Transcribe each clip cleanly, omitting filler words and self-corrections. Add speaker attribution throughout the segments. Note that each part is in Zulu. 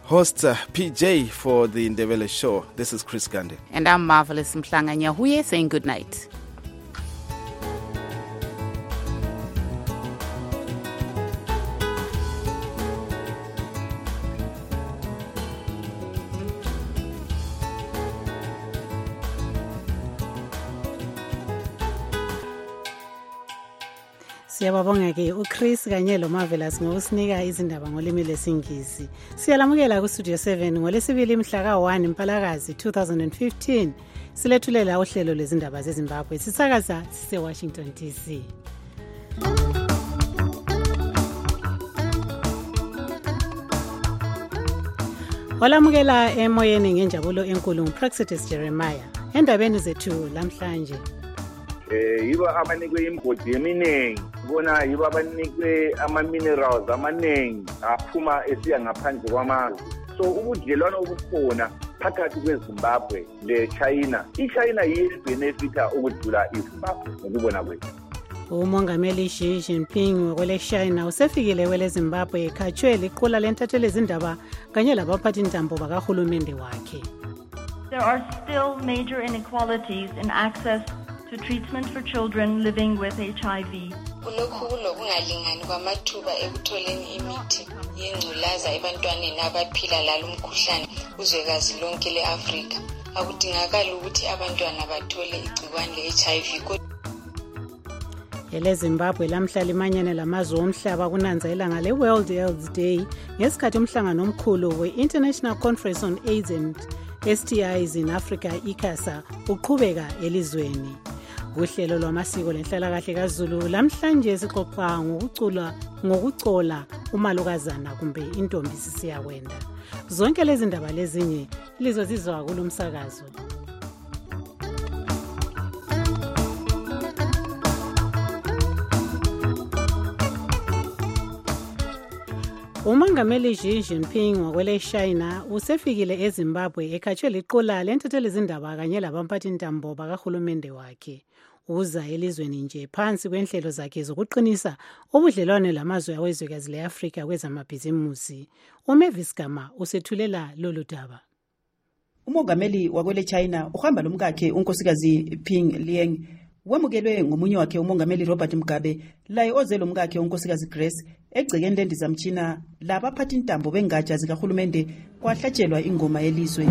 Speaker 1: host PJ for the Ndebele Show. This is Chris Gandhi.
Speaker 2: And I'm Marvelous Mhlanga Nyahuye saying good night.
Speaker 3: Siyababonga ke uChris kanye lo Marvelous ngokusinika izindaba ngolimi lesiNgisi. Siyalamukela ku Studio 7 ngolesibili mhla ka1 Mpalakazi 2015. Silethulela uhlelo lezindaba zeZimbabwe sisakaza sise Washington DC. Olamukela emoyeni ngenjabulo enkulu nguPraxitus Jeremiah. Endabeni zethu lamhlanje.
Speaker 4: Yiba abanikwe imgodi eminingi bona yiba abanikwe ama-minerals amaningi aphuma esiya ngaphandle kwamazwe. So ubudlelwano obukhona phakathi kweZimbabwe leChina, iChina yibenefita ukudlula iZimbabwe ngokubona kwethu.
Speaker 3: Umongameli Xi Jinping kwele China usefikile kwele Zimbabwe ekhatshwe liqula lentatheli izindaba kanye labaphathi intambo bakahulumende wakhe.
Speaker 5: There are still major inequalities in access to treatment for children living with HIV.
Speaker 6: Kulokhu kunokungalingani kwamathuba ekutholeni imithi yengculaza ebantwaneni abaphila lalo mkhuhlane uzwekazi lonke leAfrika. Akudingakala ukuthi abantwana bathole igcikwane leHIV.
Speaker 3: Ele Zimbabwe lamhla limanyane lamazwe omhlaba kunanza ilanga leWorld AIDS Day ngesikhathi umhlangano omkhulu we-International Conference on AIDS and STIs in Africa ICASA uqhubeka elizweni. Uhlelo lwamasiko lenhlalakahle kaZulu lamhlanje sixoxa ngokucola umalukazana kumbe intombi sisiyakwenda. Zonke lezi ndaba lezinye lizozizwa kulomsakazo. Umongameli Xi Jinping wakwele China usefikile eZimbabwe ekhatshwe liqula lentatheli izindaba kanye labamphathi intambo bakahulumende wakhe. Uza elizweni nje phansi kwenhlelo zakhe zokuqinisa ubudlelwane lamazwe awezwekazi leAfrika kwezamabhizimusi. Umavis Gama usethulela lolu daba.
Speaker 7: Umongameli wakwele China uhamba lomkakhe unkosikazi Ping Liang wemukelwe ngomunye wakhe umongameli Robert Mugabe laye oze lomkakhe unkosikazi Grace egcekeni lendizamtshina labaphathi intambo bengatsha zikahulumende kwahlatshelwa ingoma yelizwe.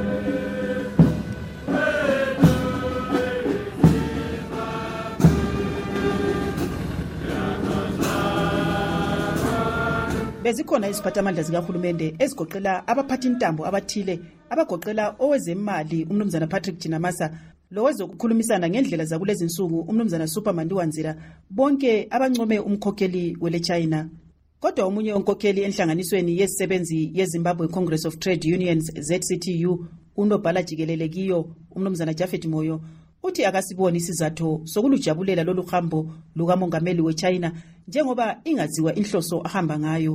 Speaker 7: Bezikhona iziphathamandla zikahulumende ezigoqela abaphathi intambo abathile abagoqela owezemali umnumzana Patrick Jinamasa lowezokukhulumisana ngendlela zakulezi insuku umnumzana Superman Wanzira bonke abancome umkhokheli wele China. Kodwa omunye onkokheli enhlanganisweni yezisebenzi yeZimbabwe Congress of Trade Unions ZCTU unobhala jikelele kiyo umnumzana Jafet Moyo uthi akasiboni isizathu sokulujabulela lolu hambo lukamongameli weChina njengoba ingaziwa inhloso ahamba ngayo.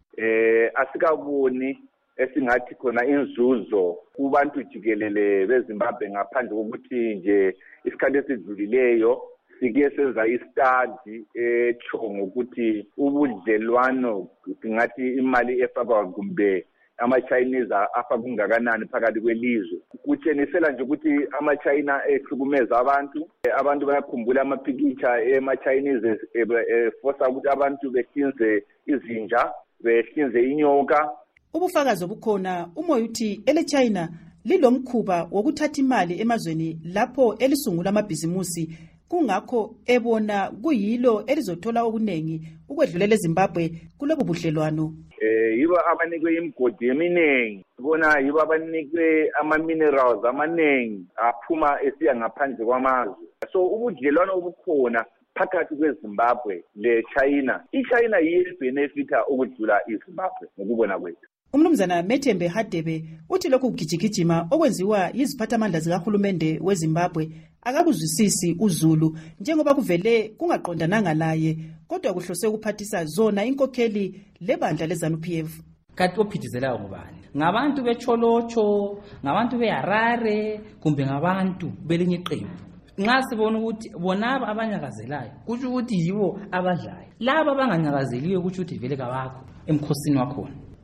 Speaker 4: Asikaboni esingathi khona inzuzo kubantu jikelele beZimbabwe ngaphandle kokuthi nje isikhathi esidlulileyo sike senza istudy ethongo ukuthi ubudlelwano singathi imali efakwa kumbe ama-Chinese afa kungakanani phakathi kwelizwe. Kutshenisela nje ukuthi ama-China ehlukumeza abantu bayakhumbula amapikitsha ema-Chinese forsa ukuthi abantu behlinze izinja behlinze inyoka.
Speaker 7: Ubufakazi obukhona umoya uthi ele China lilomkhuba wokuthatha imali emazweni lapho elisungula amabhizimusi kungakho ebona kuyilo elizothola okunengi ukwedlulela eZimbabwe kulobu budlelwano.
Speaker 4: Yiba abanikwe imgodi eminingi bona yiba abanikwe ama-minerals amaningi aphuma esiya ngaphandle kwamazwe. So ubudlelwano obukhona phakathi kweZimbabwe leChina, iChina yibenefita ukudlula iZimbabwe ngokubona kwethu.
Speaker 7: Umnumzana Methembe Hadebe uthi lokhu kugijigijima okwenziwa yiziphathamandla zikahulumende weZimbabwe akabuzwisisi uZulu njengoba kuvele kungaqondananga laye kodwa kuhlose ukuphathisa zona inkokheli lebandla leZANU-PF.
Speaker 8: Kanti ophithizelayo ngubani? Ngabantu beCholocho, ngabantu beHarare kumbe ngabantu belinye iqembu. Nxa sibona ukuthi bonaba abanyakazelayo kusho ukuthi yibo abadlayo. Laba abanganyakazeliyo kusho ukuthi vele kabakho emkhosini wakhona.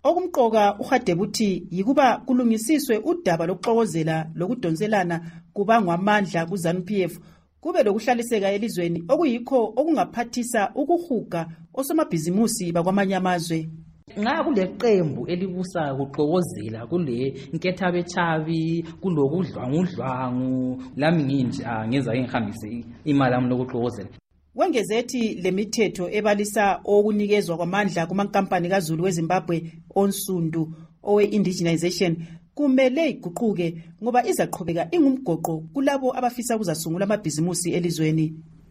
Speaker 7: Okumqoka uHadebe uthi yikuba kulungisiswe udaba lokuxokozela lokudonselana kubangwa amandla kuZANU-PF kube lokuhlaliseka elizweni okuyikho okungaphathisa ukuhuga osomabhizimusi bakwamanye amazwe.
Speaker 8: Nga kule qembu elibusa kuxokozela kule nkethabechabi kulokudlwangudlwangu lami nginje ngeza ngihambise imali yami lokuxokozela.
Speaker 7: Wengeze ethi le mithetho ebalisa okunikezwa kwamandla kumankampani kaZulu weZimbabwe onsundu owe-indigenization kumele iguquke ngoba izaqhubeka ingumgoqo kulabo abafisa ukuzasungula amabhizimusi elizweni.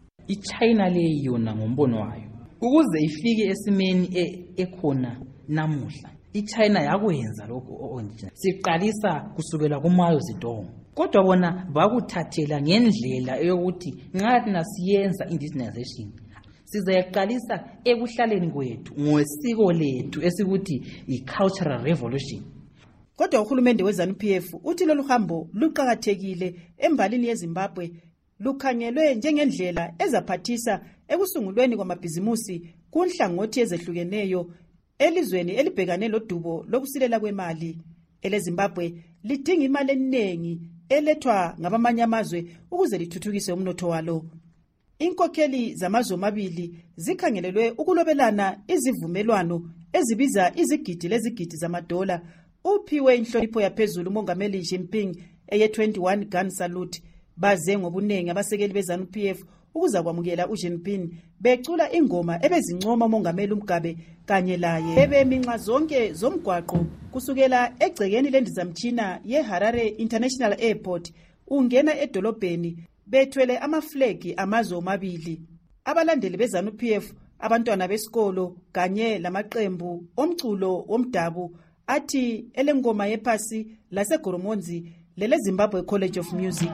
Speaker 8: IChina le yona ngombono wayo ukuze ifike esimeni ekhona namuhla iChina yakwenza lokho onje siqalisa kusukela kuMao Zedong. Kodwa bona bakuthathela ngendlela eyokuthi nxa thina siyenza indigenization sizayaqalisa ekuhlaleni kwethu ngosiko lethu esikuthi i-cultural revolution.
Speaker 7: Kodwa uhulumende weZANU-PF uthi lolu hambo luqhakathekile embalini yeZimbabwe lukhangelwe njengendlela ezaphathisa ekusungulweni kwamabhizimusi kunhlangothi ezehlukeneyo elizweni elibhekane lodubo lokusilela kwemali. EleZimbabwe lidinga imali eningi elethwa ngabamanye amazwe ukuze lithuthukise umnotho walo. Inkokheli zamazwe amabili zikhangelelwe ukulobelana izivumelwano ezibiza izigidi lezigidi zamadola. Uphiwe inhlonipho yaphezulu uMongameli Jinping eye-21 gun salute. Baze ngobunengi abasekeli beZANU-PF ukuza kwamukela uJinping becula ingoma ebezincoma uMongameli uMgabe kanye laye ebeminxa zonke zomgwaqo kusukela egcekeni lendizamtshina yeHarare International Airport ungena edolobheni bethwele amaflegi amazwe omabili. Abalandeli beZANU-PF, abantwana besikolo kanye lamaqembu omculo womdabu athi elengoma yephasi laseGoromonzi lele Zimbabwe College of Music.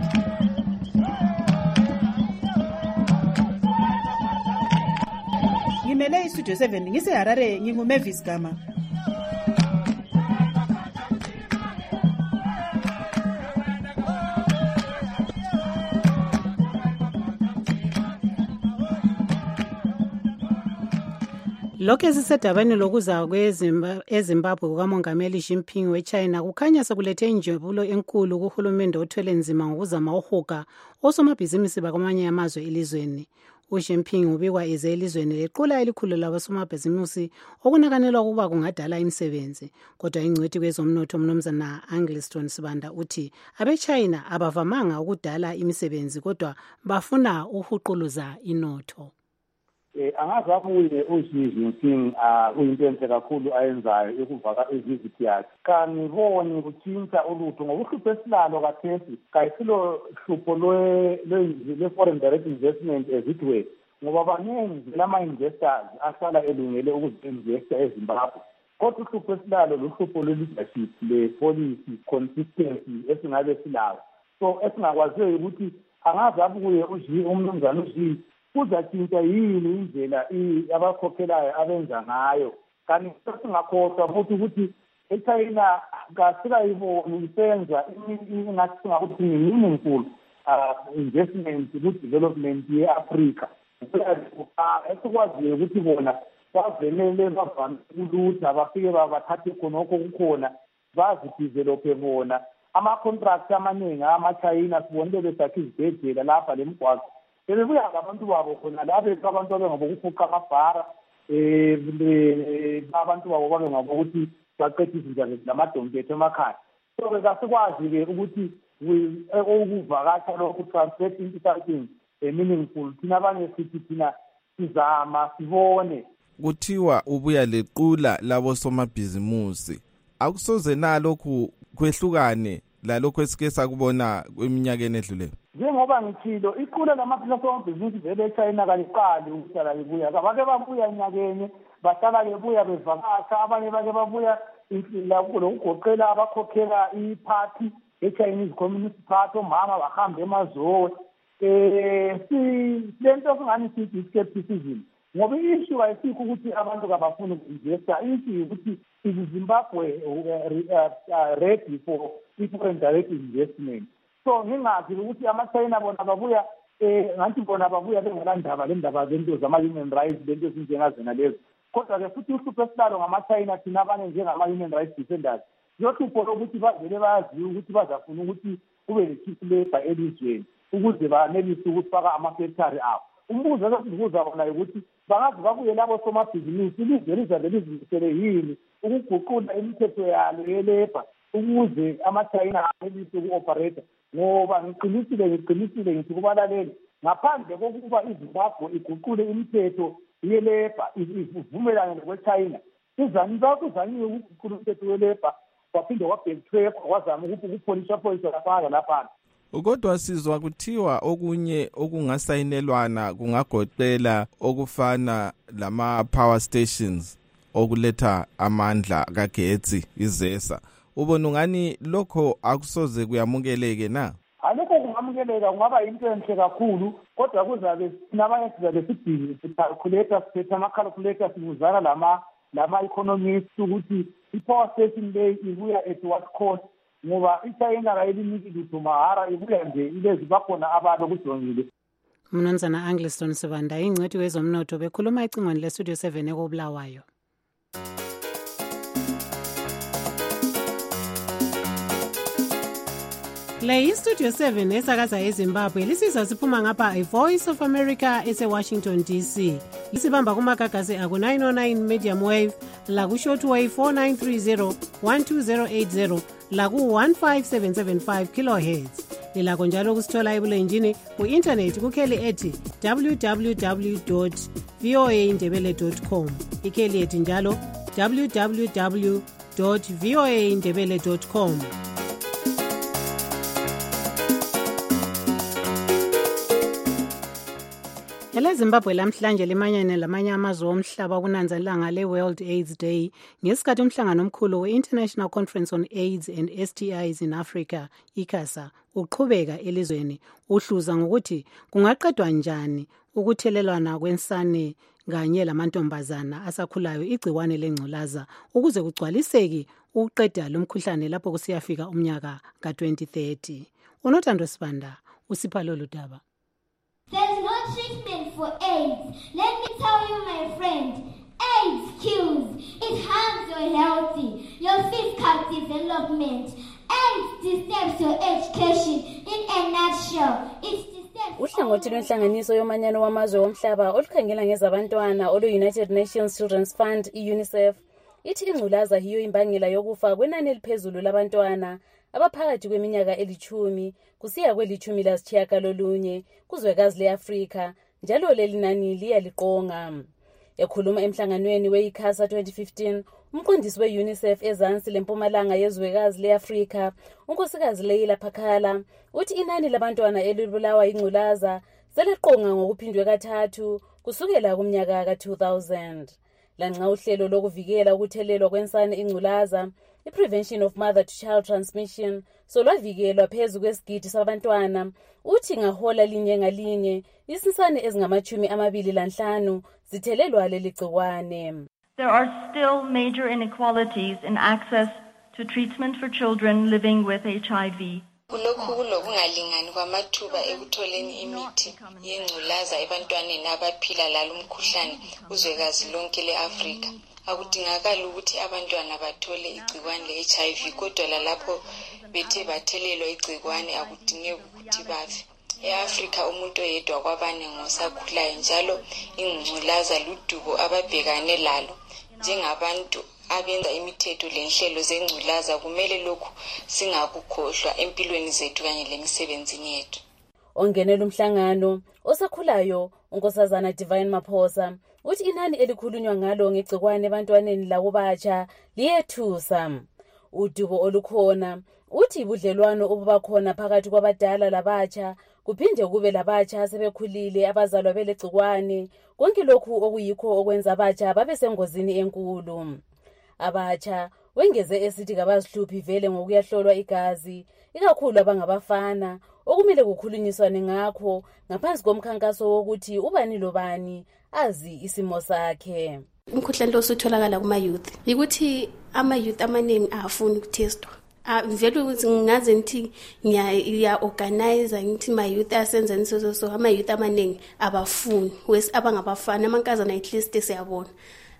Speaker 7: Ngimele iStudio 7 ngiseHarare nginguMavis Gama.
Speaker 3: Lokho esisedabeni lokuza eZimbabwe kukaMongameli Jinping weChina kukhanya sekulethe injabulo enkulu kuhulumende othwele nzima ngokuzama uhuga osomabhizinisi bakwamanye amazwe elizweni. uJinping ubikwa eze elizweni lequla elikhulu labasomabhizinisi okunakanelwa ukuba kungadala imisebenzi. Kodwa ingcwethi kwezomnotho uMnumzana Angliston Sibanda uthi abeChina abavamanga ukudala imisebenzi kodwa bafuna uhuquluza inotho.
Speaker 9: Angazi abuye uXi Jinping uyinto enhle kakhulu ayenzayo ukuvaka ivisit yakhe. Kaniboni kutshintsha ulutho ngoba uhlupho esilalo kathesi kayisilo hlupho le-foreign direct investment ezidwe ngoba baningi lama-investors ahlala elungele ukuzi-investa eZimbabwe. Kodwa uhlupho esilalo luhlupho lwe-leadership le-policy consistency esingabe silalo. So esingakwaziyo ukuthi angazi abuye umnumzana uXi kuzatshintsha yini indlela abakhokhelayo abenza ngayo. Kanti singakhohlwa futhi ukuthi eChina kasikayiboni isenza ingathi singakuthi meaningful investment ku-development ye-Afrika. Esikwaziyo ukuthi bona bavelele bavame ukulutha bafike bathathe khonokho kukhona bazidevelophe bona. Ama-contract amaningi ama-China sibonile besakha izibhedlela lapha lemgwaqo. Bebuya ngabantu babo khona lapho abantu abengabokufuqa amabhara abantu babo babengabokuthi baqedise izinto lamadonketo emakhaya. So kasikwazi-ke ukuthi ukuvakasha lokhu translate into something meaningful. Thina abanye sithi thina sizama sibone.
Speaker 1: Kuthiwa ubuya lequla labo somabhizimusi. Akusoze nalokhu kwehlukane lalokho esike sakubona kweminyakeni edluleyo.
Speaker 9: Njengoba ngithilo iqula lamabhizinisi omabhizinisi vele eChina kaliqali ukuhlala libuya. Bake babuya enyakeni bahlala bebuya bevakasha abanye bake babuya lokugoqela abakhokhela iphathi e-Chinese Communist Party omama bahamba emazowe. Lento singani sithi skepticism ngoba i-issue ayisikho ukuthi abantu kabafuni uku-investa. i-issue ukuthi iZimbabwe ready for foreign direct investment. So ngingazi ukuthi ama-China bona babuya ngathi bona babuya bengelandaba le ndaba zento zama-human rights lento ezinjengazena lezo. kodwa-ke futhi uhlupho esilalo ngama-China thina abanye njengama-human rights defenders yohlupho lokuthi bavele bayaziwa ukuthi bazafuna ukuthi kube le-cheap labor elizweni ukuze banelise ukufaka ama-factory abo. Umbuzo esizibuza wona ukuthi bangaze babuye labo somabhizinisi ilizwe lizabe lizimisele yini ukuguqula imithetho yalo ye-labor ukuze ama-China anelise uku-operate, ngoba ngiqinisile ngithi kubalaleli ngaphandle kokuba iZimbabwe iguqule imithetho ye-labor ivumelane nokwe-China, kuzanyiwe ukuguqula imithetho ye-labor kwaphinde kwabhekthwekwa kwazama ukupholisha laphana laphana.
Speaker 1: Kodwa sizwa kuthiwa okunye okungasayinelwana kungagoqela okufana lama-power stations okuletha amandla kagetsi izesa. Ubona ungani lokho akusoze kuyamukeleke na?
Speaker 9: Alokho kungamukeleka, kungaba into enhle kakhulu, kodwa kuzabe nabanye sizabe sidinga i-calculator, siphethe ama-calculator sibuzana lama-economists ukuthi i-power station leyi ibuya at what cost, ngoba iChina kayiliniki lutho mahara, ibuya nje ilezi bakhona abantu kujongile.
Speaker 3: Mnumzana Angliston Sibanda, ingcwethi wezomnotho, bekhuluma ecingweni leStudio 7 ekobulawayo. Le iStudio 7 esakaza eZimbabwe lisiza siphuma ngapha iVoice of America ese-Washington DC. Lisibamba kumagagasi aku-909 medium wave, laku-shortwave 4930 12080, laku-15775 kilohertz. Lilakho njalo kusithola ebulenjini ku-intanethi kukheli ethi www.voaindebele.com, ikheli ethi njalo www.voaindebele.com. EleZimbabwe lamhlanje limanyane lamanye amazwe omhlaba kunanza ilanga le-World AIDS Day ngesikhathi umhlangano omkhulu we-International Conference on AIDS and STIs in Africa, ICASA, uqhubeka elizweni uhluza ngokuthi kungaqedwa njani ukuthelelwana kwensane kanye lamantombazana asakhulayo igciwane lengculaza ukuze kugcwaliseke ukuqeda lo mkhuhlane lapho kusiyafika umnyaka ka-2030. Unothando Sibanda usipha lolu daba.
Speaker 10: There's no treatment for AIDS. Let me tell you, my friend, AIDS kills. It harms your health, your physical development. AIDS disturbs your education. In a nutshell, it disturbs...
Speaker 11: Uhlangothi lwenhlanganiso yomanyano wamazwe womhlaba olukhangela ngezabantwana olu-United Nations Children's Fund, i-UNICEF, ithi ingculaza yiyo imbangela yokufa kwenani eliphezulu labantwana abaphakathi kweminyaka eli-10 kusiya kweli-11 kuzwekazi le-Afrika, njalo leli nani liyaliqonga. Ekhuluma emhlanganweni we-ICASA 2015, umqondisi we-UNICEF ezansi lempumalanga yezwekazi le-Afrika, unkosikazi Leila Phakala, uthi inani labantwana elibulawa ingculaza seleqonga ngokuphindwe kathathu kusukela kumnyaka ka-2000. Lanxa uhlelo lokuvikela ukuthelelwa kwensane ingculaza, i-Prevention of Mother-to-Child Transmission, solwavikelwa phezu kwesigidi sabantwana, uthi ngahola linye ngalinye, isinsane ezingama-25 zithelelwa leli gciwane.
Speaker 5: There are still major inequalities in access to treatment for children living with HIV.
Speaker 6: Kulokhu kulokungalingani kwamathuba ekutholeni imithi yengculaza ebantwaneni abaphila lalo mkhuhlane kuzwekazi lonke le-Afrika. Akudingakala ukuthi abantwana bathole igciwane le-HIV, kodwa lalapho bethe bathelelwa igciwane akudingeki ukuthi bafe. E-Afrika umuntu oyedwa kwabane ngosakhulayo, njalo ingculaza ludubo ababhekane lalo. Njengabantu abenza imithetho lenhlelo zengculaza, kumele lokhu singakukhohlwa empilweni zethu kanye lemisebenzini yethu.
Speaker 11: Ongenela umhlangano osakhulayo unkosazana Divine Maphosa uthi inani elikhulunywa ngalo ngegcikwane ebantwaneni lakubatsha liyethusa. Udubo olukhona uthi budlelwano obubakhona phakathi kwabadala labatsha kuphinde kube labatsha sebekhulile abazalwa belegcikwane, konke lokhu okuyikho okwenza abatsha babe sengozini enkulu. Abatsha wengeze esithi kabazihluphi vele ngokuyahlolwa igazi, ikakhulu abangabafana, okumele kukhulunyiswane ngakho ngaphansi komkhankaso wokuthi ubani lobani azi isimo sakhe.
Speaker 12: Umkhuhlane lo usutholakala kuma-youth ukuthi ama-youth amaningi afuni ukutestwa. Vele ukuthi ngaze ngithi ngiya-organize ngithi ma-youth asenzeni so ama-youth amaningi abafuni abangabafana, amankazana at least siyabona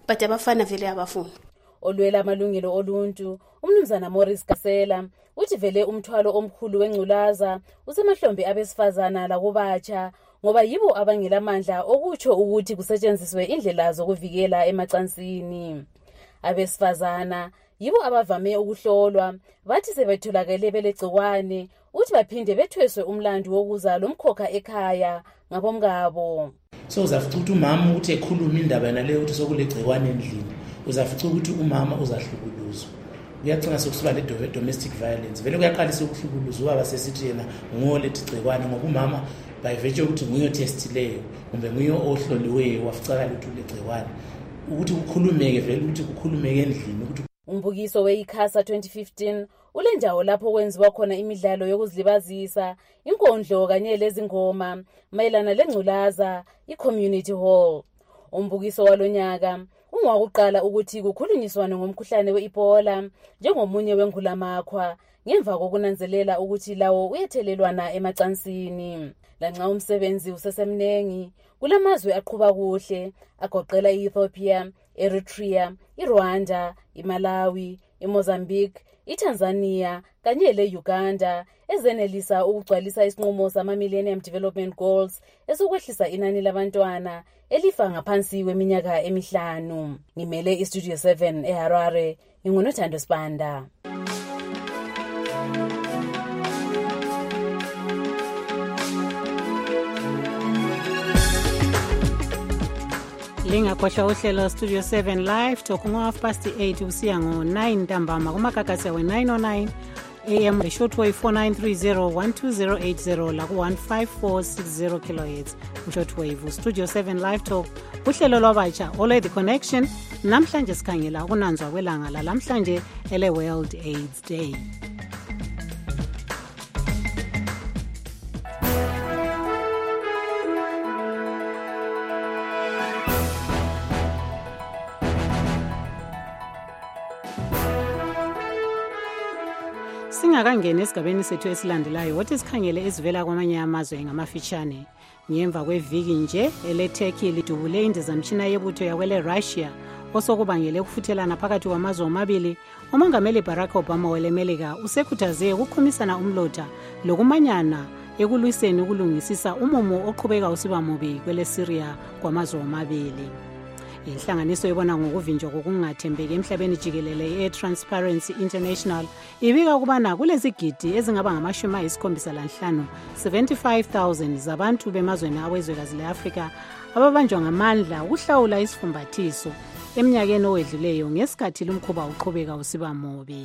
Speaker 12: but abafana vele abafuni.
Speaker 11: Olwela amalungelo oluntu umnumzana Morris Kasela uthi vele umthwalo omkhulu wengculaza usemahlombe abesifazana lakubatsha ngoba yibo abangelamandla okutsho ukuthi kusetshenziswe indlela zokuvikela emacansini. Abesifazana yibo abavame ukuhlolwa bathi sebetholakele belegcikwane uthi baphinde bethweswe umlando wokuza lomkhokha ekhaya ngabomngabo.
Speaker 13: So uzafica ukuthi umama uthi ekhuluma indaba yonaleyo ukuthi sokulegcikwane endlini, uzafica ukuthi umama uzahlukuluzwa. Uyacina sokusuka le domestic violence vele kuyaqalisa ukuhlukuluzwa ubaba sesithi yena ngolethe igcikwane ngoba umama by virtue ukuthi nguye otestileyo kumbe nguye ohloliweyo waficakala ukuthi ulegcikwane ukuthi ukukhulumeke vele ukuthi kukhulumeke endlini ukuthi
Speaker 11: umbukiso weIkhasa 2015 ulendawo lapho kwenziwa khona imidlalo yokuzilibazisa, inkondlo kanye lezingoma mayelana lengculaza iCommunity Hall. Umbukiso walonyaka ungakuqala ukuthi kukhulunyiswane ngomkhuhlane weEbola njengomunye wengulamakhwa ngemva kokunanzelela ukuthi lawo uyethelelwana emacansini. Lanxa umsebenzi usesemnengi kulamazwe aqhuba kuhle agoqela iEthiopia, Eritrea, iRwanda, iMalawi, iMozambique, iTanzania kanye leUganda ezenelisa ukugcwalisa isinqumo sama-Millennium Development Goals esokwehlisa inani labantwana elifa ngaphansi kweminyaka emihlanu. Ngimele iStudio 7 eHarare, nginguNothando Sibanda.
Speaker 3: Lingakhohlwa uhlelo Studio 7 Live talk ngo8:30 usiya ngo9 ntambama kumakakasi we909 AM shortwave 4930 la ku15460 kHz shortwave. Studio 7 Live talk uhlelo lwabatsha All the Connection. Namhlanje sikhangela ukunanzwa kwelanga lalamhlanje ele World AIDS Day. Singakangena esigabeni sethu esilandelayo wothi sikhangele ezivela kwamanye amazwe ngamafitshane. Ngemva kweviki nje eleTurkey lidubule indizamtshina yebutho yakwele Russia osokubangele ukufuthelana phakathi kwamazwe omabili. Umongameli Barack Obama welemelika usekhuthaze ukukhumisana umlotha lokumanyana ekulwiseni ukulungisisa umumo oqhubeka usiba mubi kwele Syria kwamazwe omabili. Inhlanganiso ebona ngokuvinjwa kokungathembeki emhlabeni jikelele eTransparency International ibika ukubana kulezigidi ezingaba ngama-75 75,000 zabantu bemazweni awezwekazi leAfrika ababanjwa ngamandla ukuhlawula isifumbathiso eminyakeni owedluleyo ngesikhathi lumkhuba uqhubeka usiba mubi.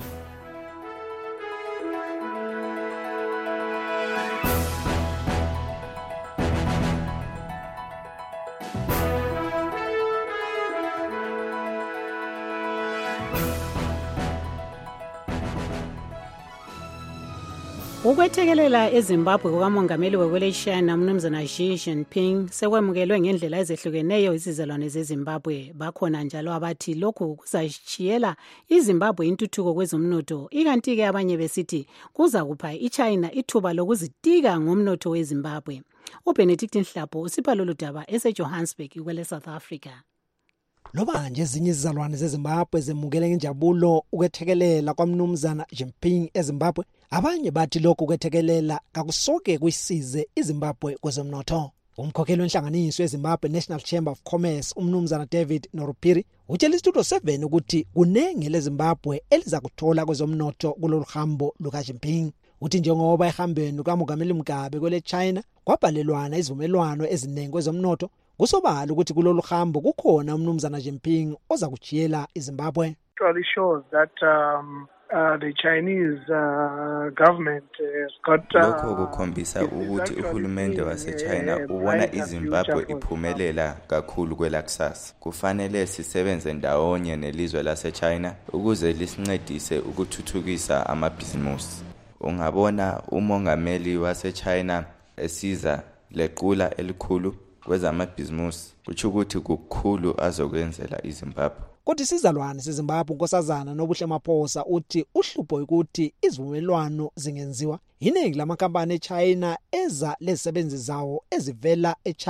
Speaker 3: Ukwethekelela eZimbabwe kukamongameli wekwele China mnumzana Xi Jinping sekwemukelwe ngendlela ezehlukeneyo izizalwane zeZimbabwe. Bakhona njalo abathi lokhu kuzashiyela iZimbabwe intuthuko kwezomnotho, ikanti-ke abanye besithi kuza kupha iChina ithuba lokuzitika ngomnotho weZimbabwe. uBenedict Nhlapho usipha lolu daba eseJohannesburg kwele South Africa.
Speaker 14: Loba nje ezinye izizalwane zeZimbabwe zemukele ngenjabulo ukwethekelela kwamnumzana Jinping eZimbabwe, abanye bathi lokhu ukwethekelela kakusoke kuyisize iZimbabwe kwezomnotho. Umkhokheli wenhlanganiso yeZimbabwe National Chamber of Commerce umnumzana David Norupiri utshela iStudio 7 ukuthi kunenge leZimbabwe eliza kuthola kwezomnotho kulolu hambo lukaJinping. Uthi njengoba ehambeni kaMongameli Mugabe kwele China kwabhalelwana izivumelwano eziningi kwezomnotho, kusobala ukuthi kulolu hambo kukhona umnumzana Jinping oza kujiyela iZimbabwe.
Speaker 15: It shows that the Chinese government has got
Speaker 16: lokho kukhombisa ukuthi uhulumende waseChina ubona iZimbabwe iphumelela kakhulu kwelakusasa. Kufanele sisebenze ndawonye nelizwe laseChina ukuze lisincedise ukuthuthukisa amabhizinisi. Ungabona umongameli waseChina esiza lequla elikhulu kwezamabhizinisi, kuthi ukuthi kukhulu azokwenzela iZimbabwe.
Speaker 14: Kodwa isizalwane seZimbabwe unkosazana Nobuhle Maphosa uthi uhlupho ukuthi izivumelwano zingenziwa iningi lamakhampani eChina eza lezisebenzi zawo ezivela eChina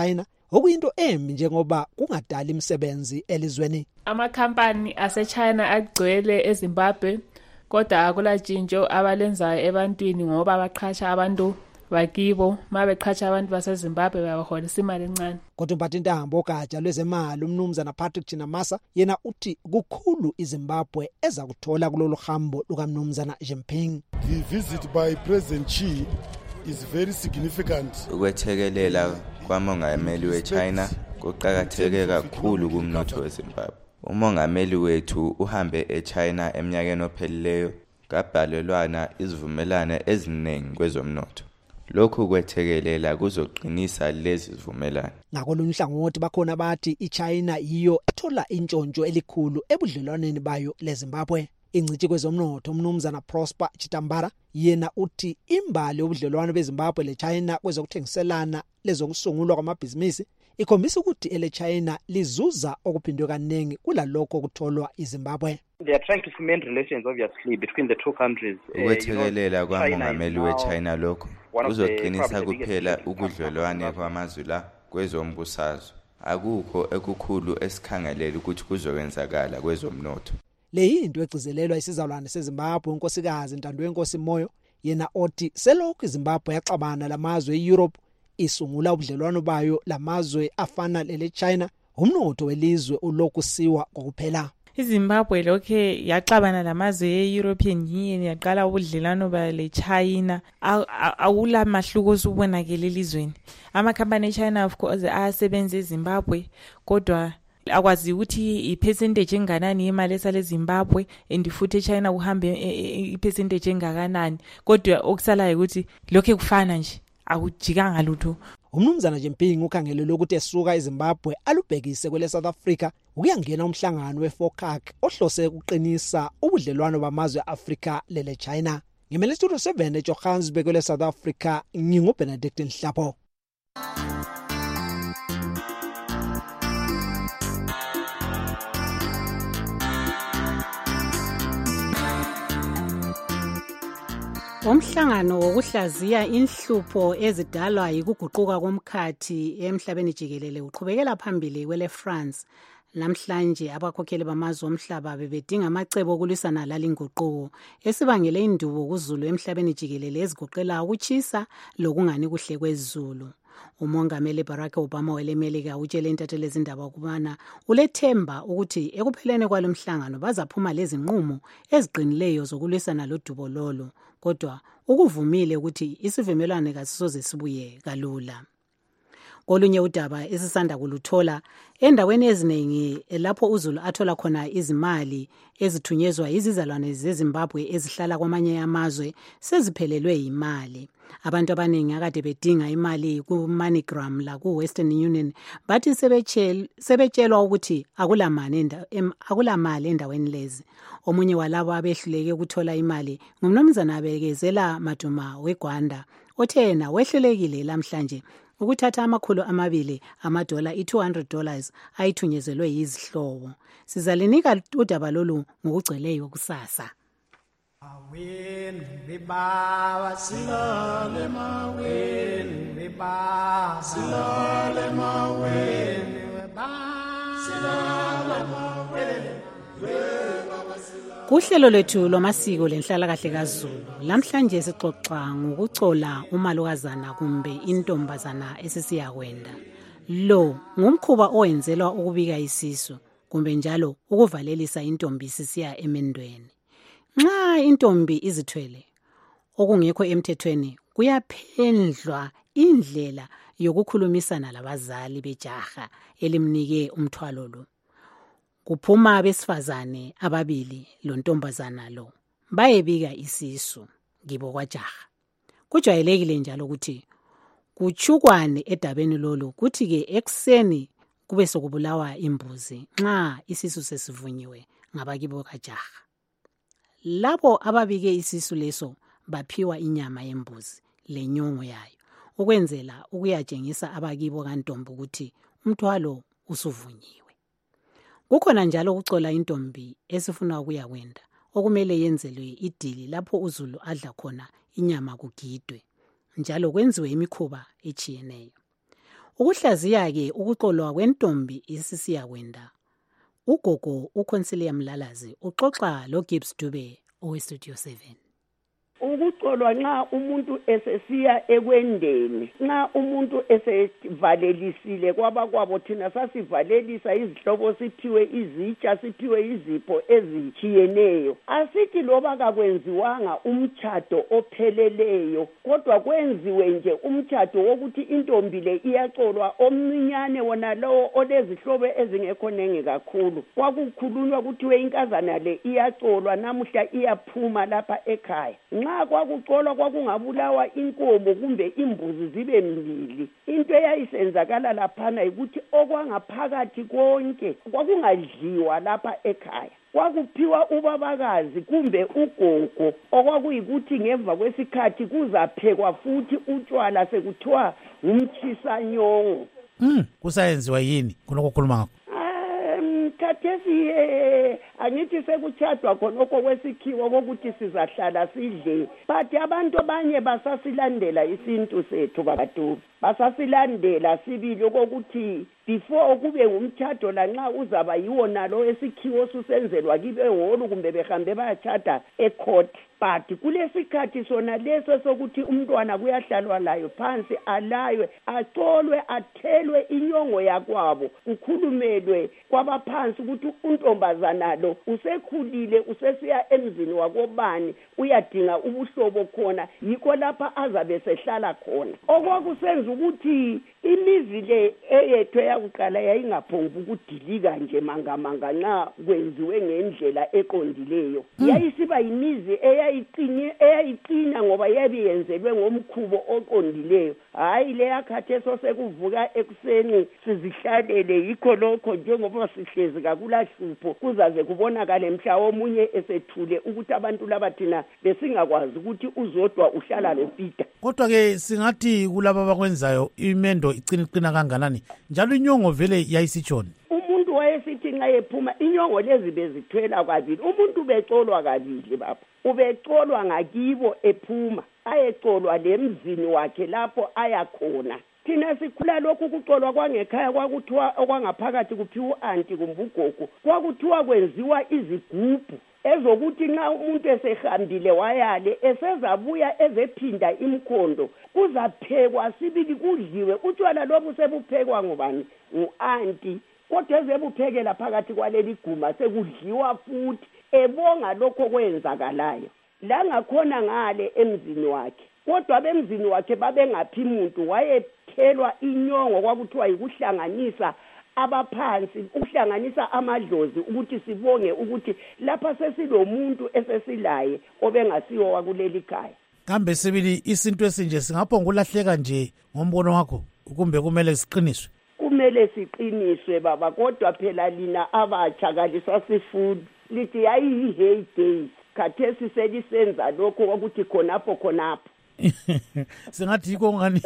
Speaker 14: okuyinto embi njengoba kungadala imisebenzi elizweni.
Speaker 17: Amakhampani ase-China agcwele eZimbabwe kodwa akulatshintsho abalenzayo ebantwini ngoba baqhatsha abantu bakibo mabeqhatsha abantu baseZimbabwe bayaholisa imali encane.
Speaker 14: Kodwa umphathintambo ogatsha lwezemali umnumzana Patrick Chinamasa yena uthi kukhulu iZimbabwe eza kuthola kulolu hambo lukaMnumzana Jinping.
Speaker 18: The visit by President Xi is very significant.
Speaker 16: Ukwethekelela kwamongameli weChina kuqakatheke kakhulu kumnotho weZimbabwe. Umongameli wethu uhambe eChina eminyakeni ophelileyo kabhalelwana izivumelwano eziningi kwezomnotho. Lokhu kwethekelela kuzoqinisa lezi zivumelwano.
Speaker 14: Ngakolunye uhlangothi bakhona abathi iChina yiyo ethola intshontsho elikhulu ebudlelwaneni bayo leZimbabwe. Ingcithi kwezomnotho umnumzana Prosper Chitambara yena uthi imbali yobudlelwano beZimbabwe leChina kwezokuthengiselana lezokusungulwa kwamabhizinisi ikhombisa ukuthi eleChina lizuza okuphindwe kaningi kulalokho kutholwa iZimbabwe.
Speaker 19: They are trying to cement relations obviously between the two countries.
Speaker 16: Ukwethekelela kwamongameli weChina lokho kuzoqinisa kuphela ubudlelwane kwamazwe la kwezombusazwe. Akukho ekukhulu esikhangelela ukuthi kuzokwenzakala kwezomnotho.
Speaker 14: Le yinto egcizelelwa isizalwane seZimbabwe unkosikazi Ntando Nkosi Moyo yena othi selokhu iZimbabwe yaxabana lamazwe eEurope isungula ubudlelwano bayo lamazwe afana leleChina umnotho welizwe ulokhu siwa kokuphela.
Speaker 17: iZimbabwe lokhe yaxabana lamazwe e-European Union yaqala ubudlelwano baleChina awula mahluko osubonakele elizweni. Amakhampani eChina of course ayasebenza eZimbabwe kodwa akwazi ukuthi ipercentage enganani imali esale eZimbabwe and futhi eChina kuhambe ipercentage engakanani kodwa okusalayo ukuthi lokho kufana nje akujikanga lutho.
Speaker 14: Umnumzana Jinping ukhangelele ukuthi esuka eZimbabwe alubhekise kwele South Africa ukuyangena umhlangano weFOCAC ohlose ukuqinisa ubudlelwano bamazwe eAfrika lele China. Ngimele Studio 7 eJohannesburg kwele South Africa nginguBenedict Nhlapho.
Speaker 3: Umhlangano wokuhlaziya inhlupho ezidalwa yikuguquka komkhathi emhlabeni jikelele uqhubekela phambili kwele France. Namhlanje abakhokheli bamazwe omhlaba bebedinga amacebo okulwisana lalinguquko esibangele indubo kuzulu emhlabeni jikelele ezigoqela ukuchisa lokungani kuhle kwezulu. Umongameli Barack Obama welemelika utshele intatheli ezindaba ukubana ulethemba ukuthi ekupheleni kwalomhlangano bazaphuma lezi nqumo eziqinileyo zokulwisana lodubo lolo. Kodwa ukuvumile ukuthi isivumelwano kasisoze sibuye kalula. Kolunye udaba esisanda kuluthola endaweni eziningi lapho uzulu athola khona izimali ezithunyezwa izizalwane zeZimbabwe ezihlala kwamanye amazwe seziphelelwe imali. Abantu abaningi akade bedinga imali ku-MoneyGram la ku-Western Union bathi sebetshelwa ukuthi akulamali endaweni lezi. Omunye walabo abehluleke ukuthola imali ngumnumzana Bekezela Maduma weGwanda othe yena wehlulekile namhlanje ukuthatha $200 $200 ayithunyezelwe yizihlobo. Sizalinika udaba lolu ngokugcweleyo kusasa. Kuhlelo lwethu lomasiko lenhlalakahle kaZulu namhlanje sixoxa ngokucola umalukazana kumbe intombazana esisiyakwenda. Lo ngumkhuba owenzelwa ukubika isisu kumbe njalo ukuvalelisa intombi sisiya emendweni. Nxa intombi izithwele okungekho emthethweni kuyaphendlwa indlela yokukhulumisana labazali bejaha elimnike umthwalo lo. Kuphuma abesifazane ababili lo ntombazana lo bayebika isisu kibo kwajaha. Kujwayelekile njalo ukuthi kuchukwane edabeni lolo kuthi ke ekseni kube sokubulawa imbuzi nxa isisu sesivunyiwe ngabakibo kajaha. Labo ababike isisu leso baphiwa inyama yembuzi lenyongo yayo ukwenzela ukuyatshengisa abakibo kantombi ukuthi umthwalo usuvunyiwe. Kukhona njalo ukucola intombi esifuna ukuyakwenda okumele yenzelwe idili lapho uzulu adla khona inyama kugidwe njalo kwenziwe imikhuba echiyeneyo. Ukuhlaziya-ke ukuxolwa kwentombi isisiyakwenda. Ugogo uConsilia Mlalazi uxoxa loGibbs Dube oweStudio 7.
Speaker 20: Ukuxolwa nxa umuntu esesiya ekwendeni, nxa umuntu esevalelisile kwabakwabo, thina sasivalelisa izihlobo, siphiwe izitsha, siphiwe izipho ezitshiyeneyo. Asithi loba kakwenziwanga umtshado opheleleyo, kodwa kwenziwe nje umtshado wokuthi intombi le iyaxolwa, omncinyane wona lowo olezihlobo ezingekho nenge kakhulu. Kwakukhulunywa kuthiwe inkazana le iyaxolwa, namuhla iyaphuma lapha ekhaya. Nxa kwakuxolwa kwakungabulawa inkomo kumbe imbuzi zibe mbili. Into eyayisenzakala laphana ukuthi okwangaphakathi konke kwakungadliwa lapha ekhaya. Kwakuphiwa ubabakazi kumbe ugogo, okwakuyikuthi ngemva kwesikhathi kuzaphekwa futhi utshwala sekuthiwa ngumtshisanyongo.
Speaker 21: Kusayenziwa yini khonoko khuluma ngakho?
Speaker 20: Khathesi angithi sekutshadwa khonokho kwesikhiwo kokuthi sizahlala sidle, but abantu abanye basasilandela isintu sethu babadubi, basasilandela sibili kokuthi before kube ngumtshado lanxa uzaba yiwo nalo esikhiwo susenzelwa kibe holo kumbe behambe bayatshada ecourt. But kulesikhathi sona leso sokuthi umntwana kuyahlalwa layo phansi, alaywe, acolwe, athelwe inyongo yakwabo, kukhulumelwe kwabaphansi ukuthi untombazana lo usekhulile, usesiya emzini wakobani, uyadinga ubuhlobo khona, yikho lapha azabe sehlala khona. Okwakusenza ukuthi imizi le eyethu yakuqala yayingaphongi ukudilika nje mangamanga nxa kwenziwe ngendlela eqondileyo. Yayisiba yimizi eyayiqina ngoba yabe yenzelwe ngomkhubo oqondileyo. Hayi le yakhatheso sekuvuka ekuseni sizihlalele, yikho lokho njengoba sihlezi kakulahlupho kuzaze kubonakale mhla omunye esethule ukuthi abantu laba thina besingakwazi ukuthi uzodwa uhlala loPeter.
Speaker 21: Kodwa ke singathi kulabo abakwenzayo imendo iqina kanganani, njalo inyongo vele yayisitshoni.
Speaker 20: Umuntu wayesithi nxa ephuma inyongo lezi bezithwela kabili, umuntu becolwa kabili baba. Ubecolwa ngakibo ephuma, ayecolwa lemzini wakhe lapho ayakhona. Thina sikhula lokhu kucolwa kwangekhaya kwakuthiwa okwangaphakathi kuphiwa u-anti kumbe ugogo, kwakuthiwa kwenziwa izigubhu ezokuthi nxa umuntu esehambile wayale esezabuya ezephinda imkhondo kuzaphekwa sibili kudliwe. Utshwala lobu sebuphekwa ngubani? Ngu-anti. Kodwa ezebuphekela phakathi kwaleli guma sekudliwa futhi, ebonga lokho kwenzakalayo. La ngakhona ngale emzini wakhe, kodwa bemzini wakhe babengaphi muntu, wayethelwa inyongo, kwakuthiwa yikuhlanganisa abaphansi, ukuhlanganisa amadlozi ukuthi sibonge ukuthi lapha sesilomuntu esesilaye obengasiwo wakuleli khaya.
Speaker 21: Kambe sibili isinto esinje singaphonga ulahleka nje ngombono wakho, kumbe kumele siqiniswe?
Speaker 20: Kumele siqiniswe baba, kodwa phela lina abatsha kalisasifuni lithi yayi days. Khathesi selisenza lokho ukuthi khonapho
Speaker 21: singathi yiko ngani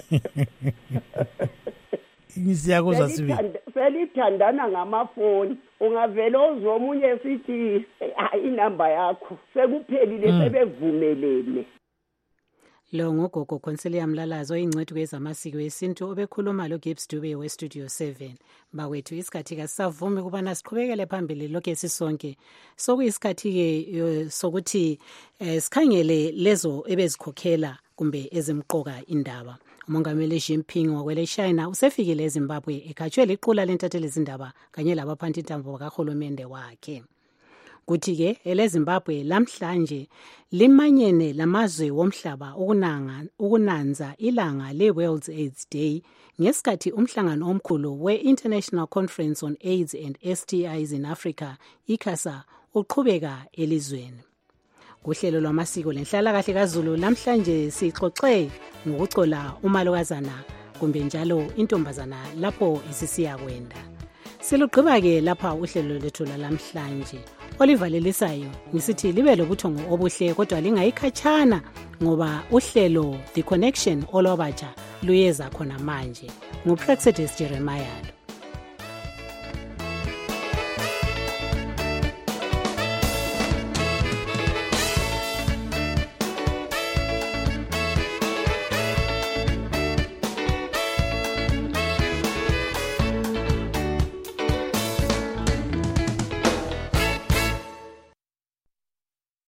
Speaker 21: Ngisiyakuza sibi.
Speaker 20: Selithandana ngamafoni. Ungavela ozomunye sithi inamba yakho. Sekuphelile sebevumelene.
Speaker 3: Lo ngogogo Consilia Mlalazi oyingcwethi kwezamasiko esintu obekhuluma loGibbs Dube weStudio 7. Bawethu isikhathi kasavumi kubana siqhubekele phambili lokho esisonke. Sokuyisikhathi ke sokuthi sikhangele lezo ebezikhokhela kumbe ezimqoka indaba. Umongameli Xi Jinping wakwele China usefikile eZimbabwe ekhatshwe liqula lentatheli izindaba kanye labaphanti intambo kahulumende wakhe. Kuthi-ke eleZimbabwe lamhlanje limanyene lamazwe womhlaba ukunanza ilanga le-World AIDS Day ngesikhathi umhlangano omkhulu we-International Conference on AIDS and STIs in Africa, ICASA, uqhubeka elizweni. Kuhlelo lwamasiko lenhlalakahle kaZulu lamhlanje sixoxe ngokucola umalokazana kumbe njalo intombazana lapho isisiya kwenda. Silugqiba-ke lapha uhlelo lethu lamhlanje. Olivalelisayo ngisithi libe lobuthongo obuhle kodwa lingayikhatshana ngoba uhlelo The Connection olwabatsha luyeza khona manje. NguPrexedes Jeremiah.